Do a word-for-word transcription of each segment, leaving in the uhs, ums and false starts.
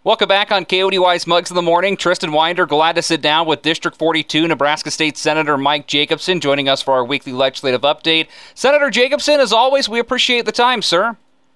Welcome back on K O D Y's Mugs in the Morning. Tristan Winder, glad to sit down with District forty-two Nebraska State Senator Mike Jacobson, joining us for our weekly legislative update. Senator Jacobson, as always, we appreciate the time, sir.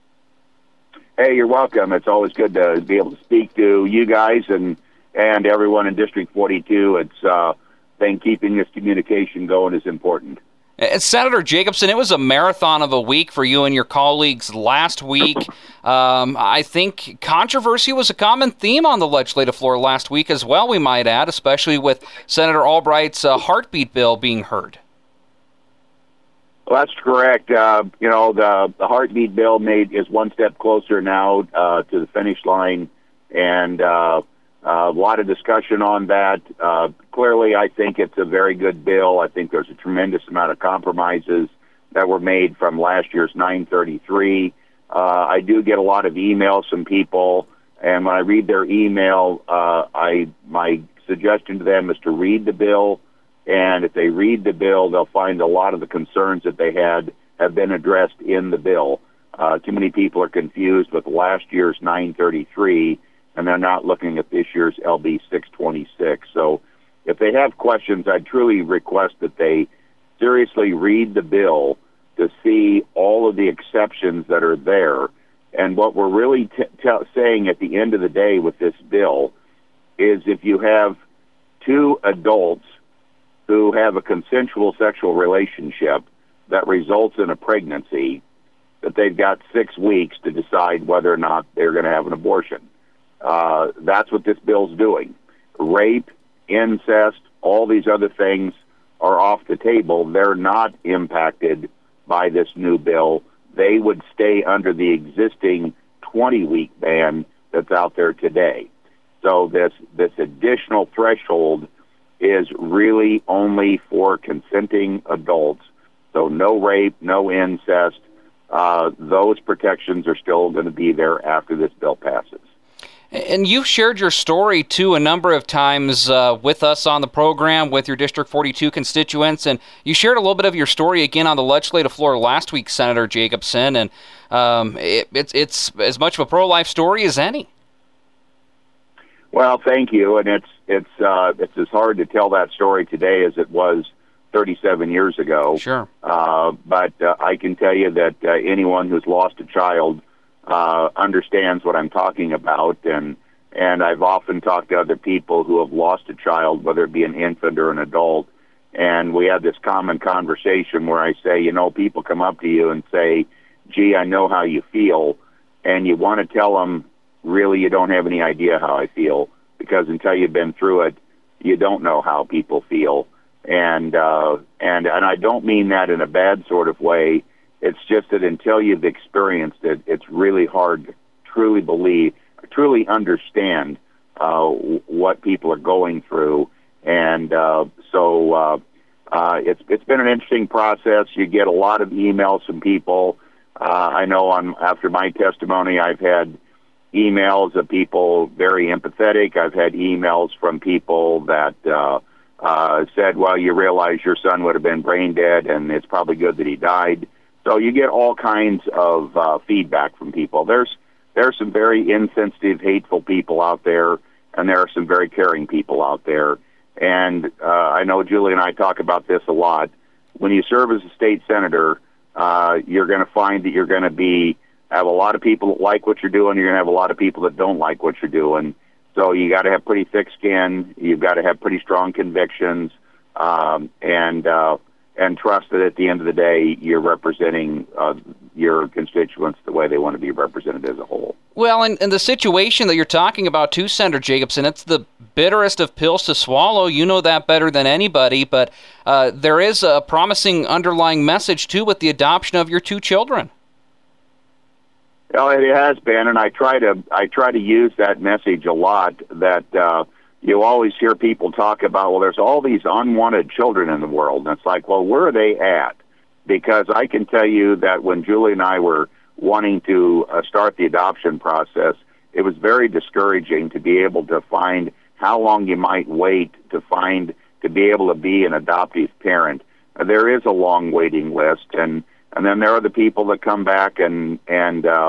Hey, you're welcome. It's always good to be able to speak to you guys and and everyone in District forty-two. It's uh, been keeping this communication going is important. And Senator Jacobson, it was a marathon of a week for you and your colleagues last week. Um, I think controversy was a common theme on the legislative floor last week as well, we might add, especially with Senator Albright's uh, heartbeat bill being heard. Well, that's correct. Uh, you know, the, the heartbeat bill made is one step closer now uh, to the finish line, and uh, uh, a lot of discussion on that. Uh, clearly, I think it's a very good bill. I think there's a tremendous amount of compromises that were made from last year's nine thirty-three. Uh, I do get a lot of emails from people, and when I read their email, uh, I my suggestion to them is to read the bill. And if they read the bill, they'll find a lot of the concerns that they had have been addressed in the bill. Uh, too many people are confused with last year's nine thirty-three, and they're not looking at this year's L B six twenty-six. So if they have questions, I truly request that they seriously read the bill to see all of the exceptions that are there. And what we're really t- t- saying at the end of the day with this bill is if you have two adults who have a consensual sexual relationship that results in a pregnancy, that they've got six weeks to decide whether or not they're going to have an abortion. Uh, that's what this bill's doing. Rape, incest, all these other things are off the table. They're not impacted by this new bill. They would stay under the existing twenty-week ban that's out there today. So this this additional threshold is really only for consenting adults. So no rape, no incest. Uh, those protections are still going to be there after this bill passes. And you've shared your story, too, a number of times uh, with us on the program, with your District forty-two constituents, and you shared a little bit of your story again on the legislative floor last week, Senator Jacobson, and um, it, it's, it's as much of a pro-life story as any. Well, thank you, and it's it's uh, it's as hard to tell that story today as it was thirty-seven years ago. Sure. Uh, but uh, I can tell you that uh, anyone who's lost a child uh, understands what I'm talking about, and and I've often talked to other people who have lost a child, whether it be an infant or an adult, and we have this common conversation where I say, you know, people come up to you and say, gee, I know how you feel, and you want to tell them, really, you don't have any idea how I feel, because until you've been through it, you don't know how people feel. And uh, and and I don't mean that in a bad sort of way. It's just that until you've experienced it, it's really hard to truly believe, truly understand uh, what people are going through. And uh, so uh, uh, it's it's been an interesting process. You get a lot of emails from people. Uh, I know on after my testimony, I've had emails of people very empathetic. I've had emails from people that uh, uh, said, well, you realize your son would have been brain dead, and it's probably good that he died. So you get all kinds of uh, feedback from people. There's there's some very insensitive, hateful people out there, and there are some very caring people out there. And uh, I know Julie and I talk about this a lot. When you serve as a state senator, uh, you're going to find that you're going to be have a lot of people that like what you're doing. You're going to have a lot of people that don't like what you're doing. So you got to have pretty thick skin. You've got to have pretty strong convictions, um, and uh, and trust that at the end of the day, you're representing uh, your constituents the way they want to be represented as a whole. Well, in, in the situation that you're talking about, too, Senator Jacobson, it's the bitterest of pills to swallow. You know that better than anybody, but uh, there is a promising underlying message, too, with the adoption of your two children. Well, it has been, and I try to I try to use that message a lot. That uh, you always hear people talk about, well, there's all these unwanted children in the world, and it's like, well, where are they at? Because I can tell you that when Julie and I were wanting to uh, start the adoption process, it was very discouraging to be able to find how long you might wait to find to be able to be an adoptive parent. Uh, there is a long waiting list, and. And then there are the people that come back and, and uh,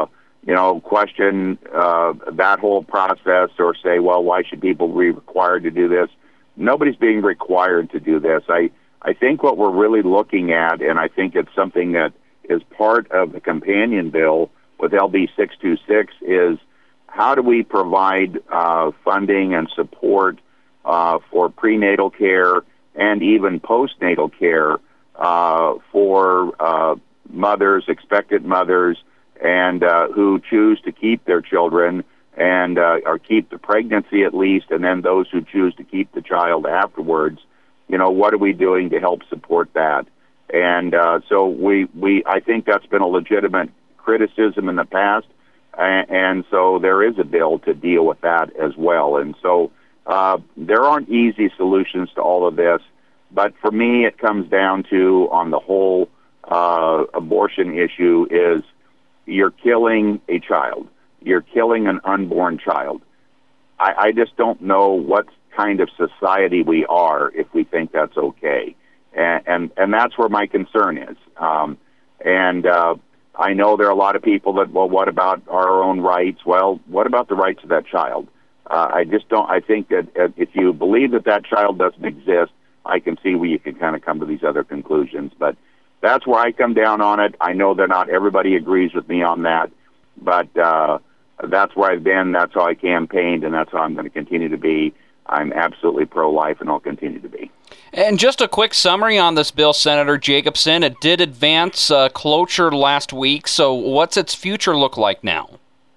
you know, question uh, that whole process or say, well, why should people be required to do this? Nobody's being required to do this. I, I think what we're really looking at, and I think it's something that is part of the companion bill with L B six twenty-six, is how do we provide uh, funding and support uh, for prenatal care and even postnatal care uh, for uh, mothers, expectant mothers, and uh, who choose to keep their children and uh, or keep the pregnancy at least, and then those who choose to keep the child afterwards. You know, what are we doing to help support that? And uh, so we, we, I think that's been a legitimate criticism in the past, and, and so there is a bill to deal with that as well. And so uh, there aren't easy solutions to all of this, but for me it comes down to, on the whole uh, abortion issue, is you're killing a child. You're killing an unborn child. I, I just don't know what kind of society we are if we think that's okay. And, and, and that's where my concern is. Um, and uh, I know there are a lot of people that, well, what about our own rights? Well, what about the rights of that child? Uh, I just don't, I think that if you believe that that child doesn't exist, I can see where you can kind of come to these other conclusions. But that's where I come down on it. I know that not everybody agrees with me on that, but uh, that's where I've been, that's how I campaigned, and that's how I'm going to continue to be. I'm absolutely pro-life, and I'll continue to be. And just a quick summary on this bill, Senator Jacobson. It did advance uh, cloture last week, so what's its future look like now?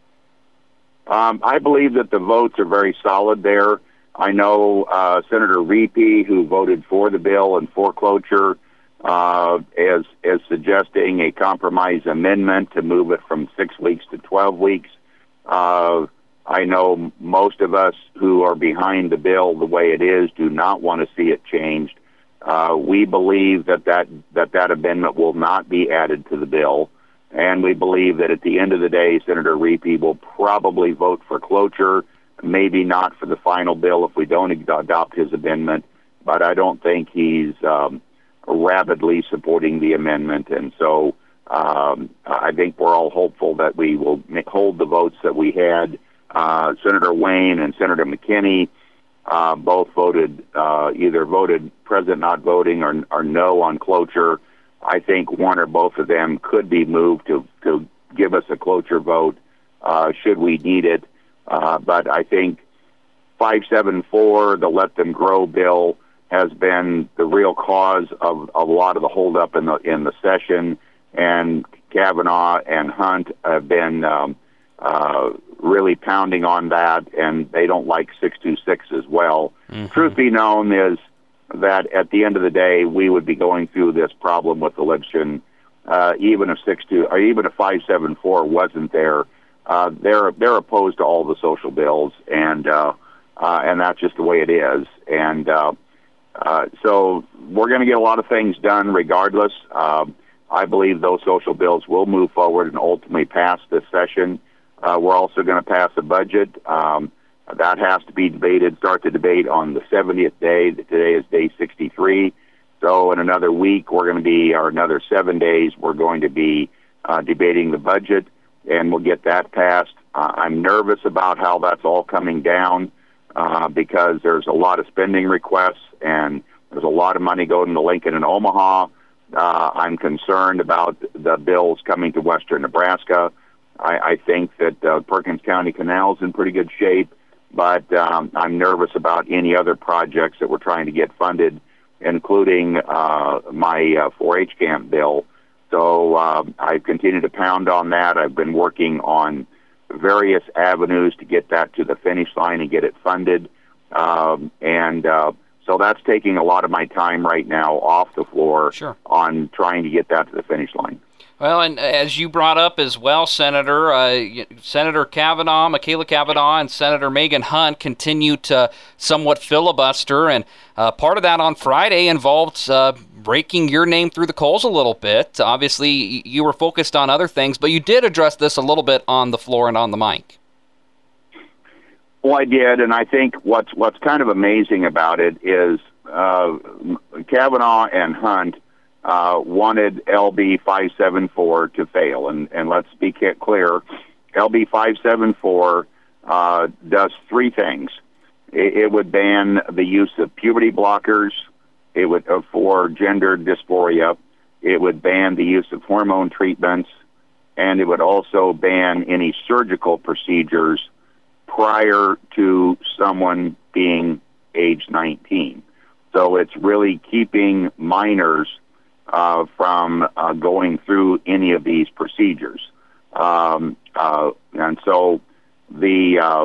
Um, I believe that the votes are very solid there. I know uh, Senator Riepe, who voted for the bill and for cloture, uh, is, is suggesting a compromise amendment to move it from six weeks to twelve weeks. Uh, I know most of us who are behind the bill the way it is do not want to see it changed. Uh, we believe that that, that that amendment will not be added to the bill, and we believe that at the end of the day, Senator Riepe will probably vote for cloture, maybe not for the final bill if we don't adopt his amendment, but I don't think he's um, rabidly supporting the amendment, and so um, I think we're all hopeful that we will hold the votes that we had. Uh, Senator Wayne and Senator McKinney uh, both voted, uh, either voted present not voting or, or no on cloture. I think one or both of them could be moved to, to give us a cloture vote uh, should we need it. Uh, but I think five seven four, the Let Them Grow bill, has been the real cause of, of a lot of the holdup in the in the session, and Kavanaugh and Hunt have been um, uh, really pounding on that, and they don't like six twenty-six as well. Mm-hmm. Truth be known is that at the end of the day, we would be going through this problem with election, uh, even if six two or even if five seven four wasn't there. Uh, they're they're opposed to all the social bills, and uh, uh, and that's just the way it is. And uh, uh, so we're going to get a lot of things done regardless. Uh, I believe those social bills will move forward and ultimately pass this session. Uh, we're also going to pass a budget. Um, that has to be debated, start the debate on the seventieth day. Today is day sixty-three. So in another week, we're going to be, or another seven days, we're going to be uh, debating the budget, and we'll get that passed. Uh, I'm nervous about how that's all coming down uh, because there's a lot of spending requests, and there's a lot of money going to Lincoln and Omaha. Uh, I'm concerned about the bills coming to western Nebraska. I, I think that uh, Perkins County Canal is in pretty good shape, but um, I'm nervous about any other projects that we're trying to get funded, including uh, my uh, four H camp bill. So uh, I've continued to pound on that. I've been working on various avenues to get that to the finish line and get it funded. Um, and uh, so that's taking a lot of my time right now off the floor sure. on trying to get that to the finish line. Well, and as you brought up as well, Senator, uh, Senator Kavanaugh, Michaela Kavanaugh, and Senator Megan Hunt continue to somewhat filibuster, and uh, part of that on Friday involved uh, breaking your name through the coals a little bit. Obviously, you were focused on other things, but you did address this a little bit on the floor and on the mic. Well, I did, and I think what's what's kind of amazing about it is uh, Kavanaugh and Hunt uh, wanted L B five seven four to fail, and and let's be clear, L B five seventy-four uh, does three things. It, it would ban the use of puberty blockers. It would uh, for gender dysphoria. It would ban the use of hormone treatments, and it would also ban any surgical procedures prior to someone being age nineteen. So it's really keeping minors uh, from uh, going through any of these procedures. Um, uh, and so the uh,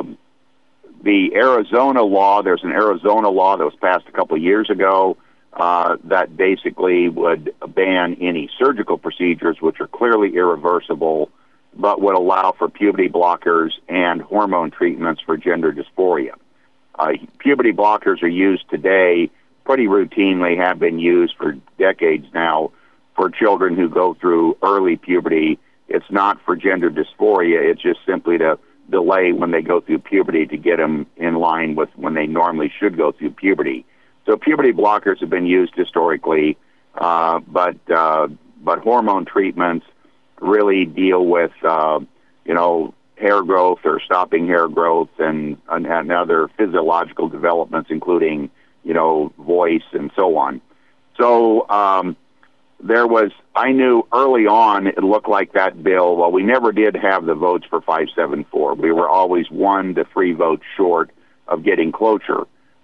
the Arizona law, there's an Arizona law that was passed a couple of years ago uh, that basically would ban any surgical procedures, which are clearly irreversible, but would allow for puberty blockers and hormone treatments for gender dysphoria. Uh, puberty blockers are used today pretty routinely, have been used for decades now for children who go through early puberty. It's not for gender dysphoria. It's just simply to delay when they go through puberty to get them in line with when they normally should go through puberty. So puberty blockers have been used historically, uh, but uh, but hormone treatments really deal with, uh, you know, hair growth or stopping hair growth and, and, and other physiological developments, including, you know, voice and so on. So um, there was, I knew early on it looked like that bill, well, we never did have the votes for five seventy-four. We were always one to three votes short of getting cloture.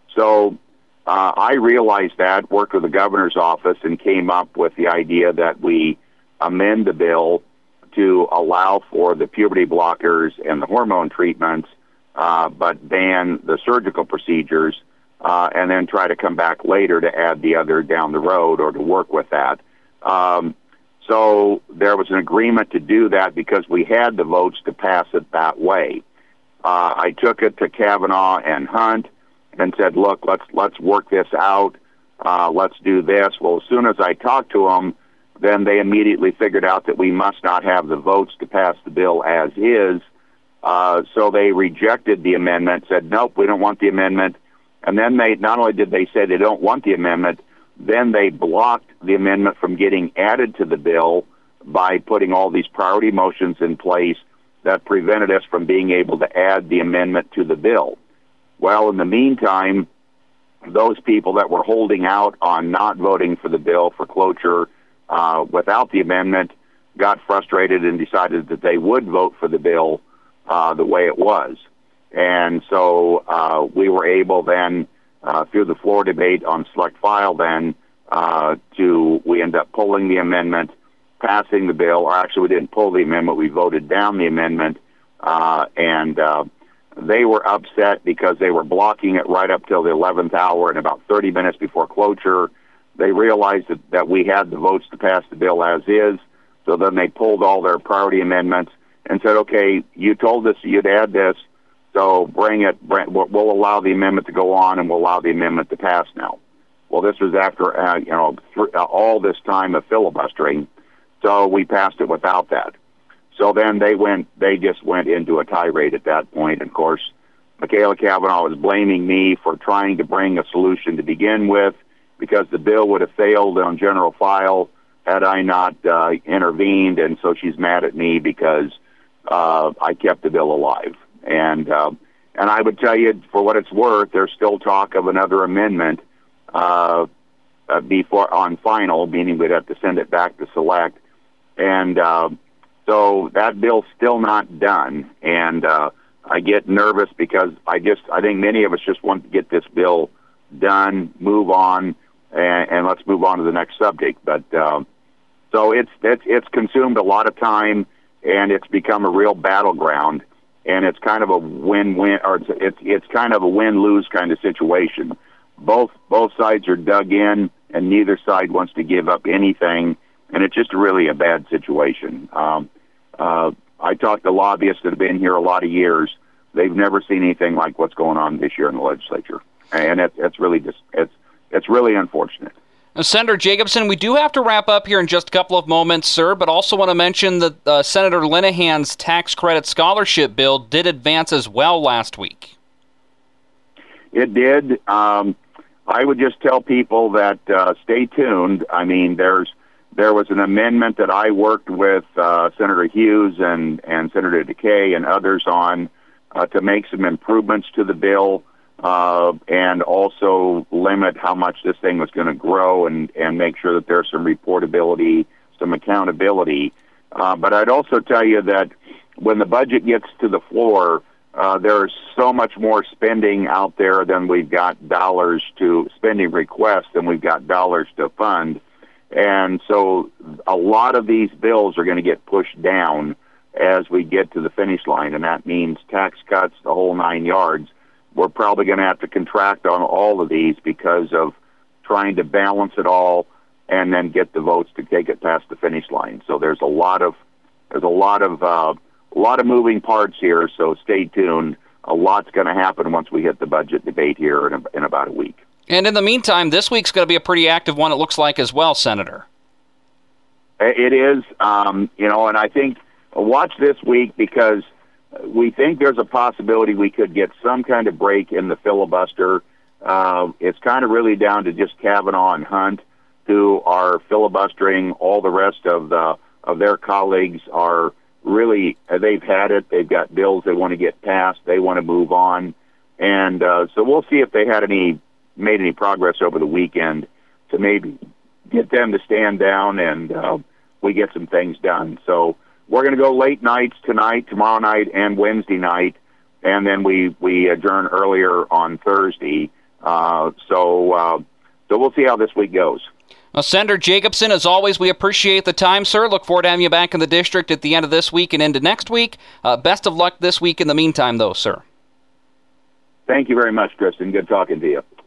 So uh, I realized that, worked with the governor's office, and came up with the idea that we amend the bill to allow for the puberty blockers and the hormone treatments, uh, but ban the surgical procedures, uh, and then try to come back later to add the other down the road or to work with that. Um, so there was an agreement to do that because we had the votes to pass it that way. Uh, I took it to Kavanaugh and Hunt and said, look, let's let's work this out. Uh, let's do this. Well, as soon as I talked to them, then they immediately figured out that we must not have the votes to pass the bill as is. Uh, so they rejected the amendment, said, nope, we don't want the amendment. And then they, not only did they say they don't want the amendment, then they blocked the amendment from getting added to the bill by putting all these priority motions in place that prevented us from being able to add the amendment to the bill. Well, in the meantime, those people that were holding out on not voting for the bill for cloture uh, without the amendment got frustrated and decided that they would vote for the bill uh, the way it was. And so uh, we were able then, uh, through the floor debate on select file then, uh, to, we ended up pulling the amendment, passing the bill, or actually we didn't pull the amendment, we voted down the amendment, uh, and uh, they were upset because they were blocking it right up till the eleventh hour, and about thirty minutes before cloture, they realized that, that we had the votes to pass the bill as is, so then they pulled all their priority amendments and said, okay, you told us you'd add this, so bring it, bring, we'll allow the amendment to go on and we'll allow the amendment to pass now. Well, this was after, uh, you know, th- uh, all this time of filibustering, so we passed it without that. So then they went, they just went into a tirade at that point. And of course, Michaela Cavanaugh was blaming me for trying to bring a solution to begin with because the bill would have failed on general file had I not uh, intervened. And so she's mad at me because uh, I kept the bill alive. And uh, and I would tell you, for what it's worth, there's still talk of another amendment uh, uh, before on final, meaning we'd have to send it back to select. And uh, so that bill's still not done. And uh, I get nervous because I just I think many of us just want to get this bill done, move on, and, and let's move on to the next subject. But uh, so it's it's it's consumed a lot of time, and it's become a real battleground. And it's kind of a win-win, or it's it's, it's kind of a win-lose kind of situation. Both both sides are dug in, and neither side wants to give up anything, and it's just really a bad situation. Um, uh, I talked to lobbyists that have been here a lot of years. They've never seen anything like what's going on this year in the legislature, and it's it's really just it's it's really unfortunate. Now, Senator Jacobson, we do have to wrap up here in just a couple of moments, sir, but also want to mention that uh, Senator Linehan's tax credit scholarship bill did advance as well last week. It did. Um, I would just tell people that uh, stay tuned. I mean, there's There was an amendment that I worked with uh, Senator Hughes and, and Senator DeKay and others on uh, to make some improvements to the bill uh, and also limit how much this thing was going to grow and, and make sure that there's some reportability, some accountability. Uh, but I'd also tell you that when the budget gets to the floor, uh, there's so much more spending out there than we've got dollars to, spending requests than we've got dollars to fund. And so a lot of these bills are going to get pushed down as we get to the finish line, and that means tax cuts, the whole nine yards. We're probably going to have to contract on all of these because of trying to balance it all and then get the votes to take it past the finish line. So there's a lot of there's a lot of uh, a lot of moving parts here. So stay tuned. A lot's going to happen once we hit the budget debate here in, a, in about a week. And in the meantime, this week's going to be a pretty active one, it looks like, as well, Senator. It is, um, you know, and I think watch this week because we think there's a possibility we could get some kind of break in the filibuster. Uh, it's kind of really down to just Kavanaugh and Hunt, who are filibustering. All the rest of the of their colleagues are really, they've had it. They've got bills they want to get passed. They want to move on. And uh, so we'll see if they had any made any progress over the weekend to maybe get them to stand down and uh, we get some things done. So we're going to go late nights tonight, tomorrow night, and Wednesday night, and then we, we adjourn earlier on Thursday. Uh, so, uh, so we'll see how this week goes. Well, Senator Jacobson, as always, we appreciate the time, sir. Look forward to having you back in the district at the end of this week and into next week. Uh, best of luck this week in the meantime, though, sir. Thank you very much, Tristan. Good talking to you.